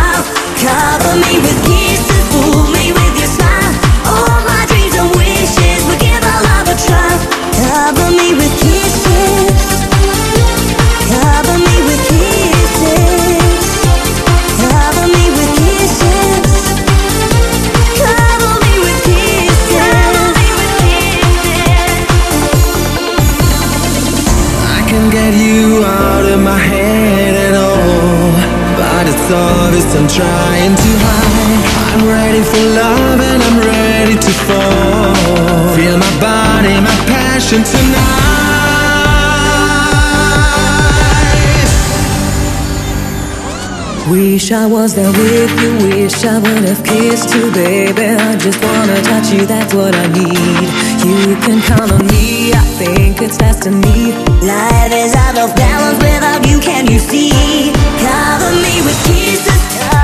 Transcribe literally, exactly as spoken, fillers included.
while. Cover me with kisses, fool me with your smile. All my dreams and wishes, we give our love a try. Cover me with kisses, cover me with kisses, cover me with kisses, cover me with kisses, cover me with kisses. I can get you out of my head at all, but it's obvious I'm trying to hide. I'm ready for love and I'm ready to fall. Feel my body, my passion tonight. Wish I was there with you, wish I would have kissed you, baby. I just wanna touch you, that's what I need. You can count on me, I think it's destiny. Life is out of balance without you, can you see? Cover me with kisses.